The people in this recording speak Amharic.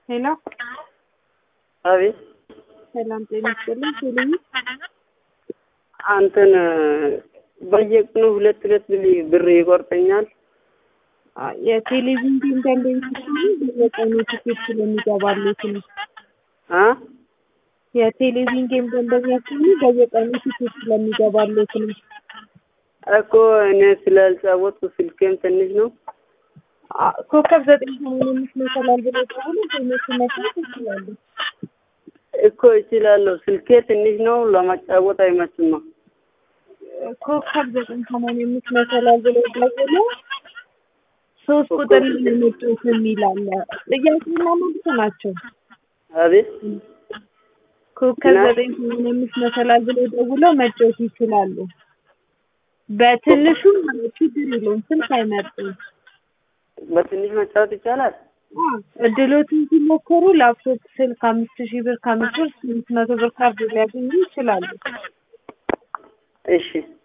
ሄሎ አቤት ሰላም ጤና ይስጥልኝ። ቴሌቪ አንተን በየቀኑ ሁለት ብር ይቆርጠኛል። የቴሌቪዥን ደንበኞች በየቀኑ ትኬት ስለሚገባሉት ነው። የቴሌቪዥን ጌም ደንበኞች በየቀኑ ትኬት ስለሚገባሉት ነው እኮ እኔ ስላልጫወትኩ ስልኬም ትንሽ ነው። ኮከብ 985 መሰላል ብሎ ተባለ በእነሱ መስራት ይችላሉ እኮ ይችላል። ስልኬ ትንሽ ነው ለማጫወት አይመችም። ኮከብ 985 መሰላል ብሎ ተባለ 3 ቁጥር ለመጫወት የሚላል ጥያቄና መልስ ናቸው። አቤት ኮከብ 985 መሰላል ብሎ ደውለው መጫወት ይችላሉ። በትንሹ ችግር የለውም ስልክ አይመርጡም። በትንሽ መጫወት ይቻላል። እድሎትን ሲሞክሩ ላፕቶፕ ስልክ 5000 ብር ከ5 ብር 800 ብር ካርድ ሊያገኙ ይችላሉ። እሺ